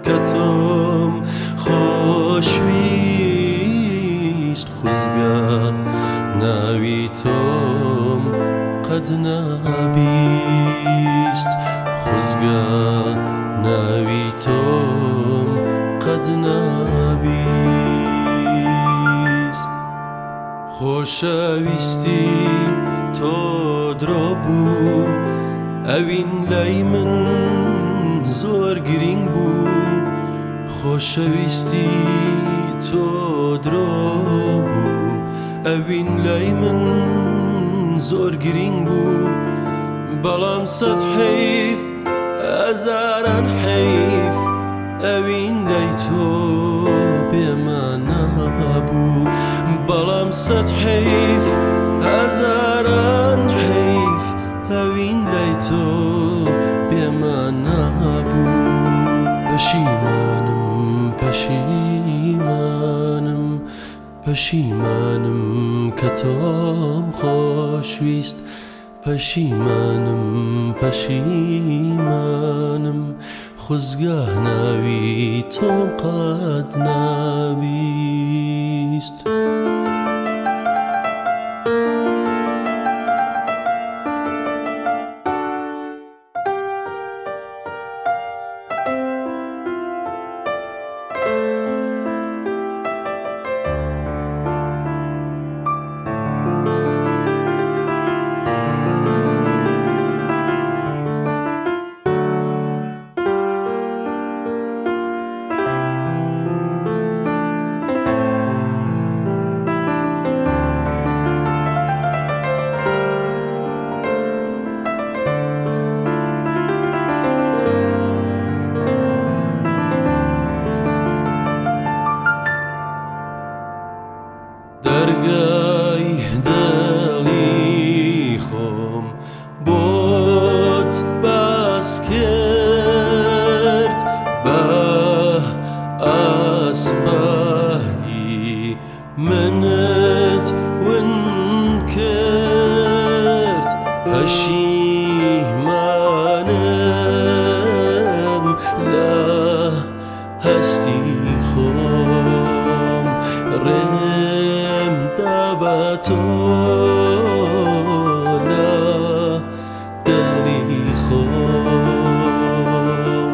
کە تۆم خۆشویست خوزگە ناوی تۆم قەت نابیست خوزگە ناوی تۆم قەت نابیست خۆشەویستی تۆ درۆ بوو ئەوین لای من زۆر گرنگ بوو خۆشەویستی تۆ درۆ بوو ئەوین لای من زۆر گرنگ بوو بەڵام سەد حەیف هەزاران حەیف ئەوین لای تۆ بێمانە بوو بەڵام سەد حەیف هەزاران حەیف ئەوین لای تۆ بێمانە بوو پەشیمانم پەشیمانم پەشیمانم کە تۆم خۆشویست پەشیمانم پەشیمانم خوزگە ناوی تۆم قەت نابیست دەرگای دڵی خۆم بۆت باس کرد بە ئاسپایی منت ون کرد پەشیمانم لە هەستی خۆم ڕێم دابە تۆ لە دڵی خۆم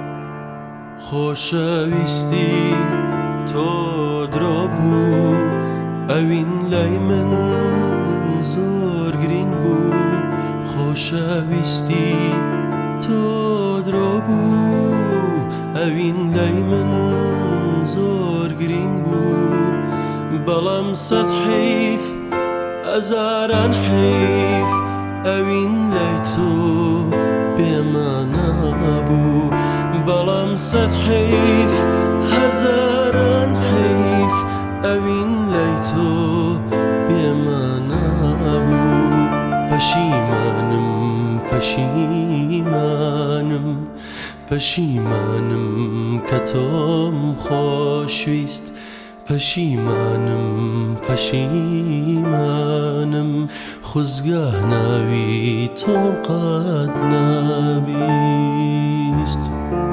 خۆشەویستی تۆ درۆ بوو ئەوین لای من زۆر گرنگ بوو خۆشەویستی تۆ درۆ بوو ئەوین لای من زۆر گرنگ بوو بەڵام سەد حەیف هەزاران حەیف ئەوین لای تۆ بێمانە بوو بەڵام سەد حەیف هەزاران حەیف ئەوین لای تۆ بێمانە بوو پەشیمانم پەشیمانم پەشیمانم کە تۆم خۆشویست پەشیمانم پەشیمانم خوزگە ناوی تۆم قەت نابیست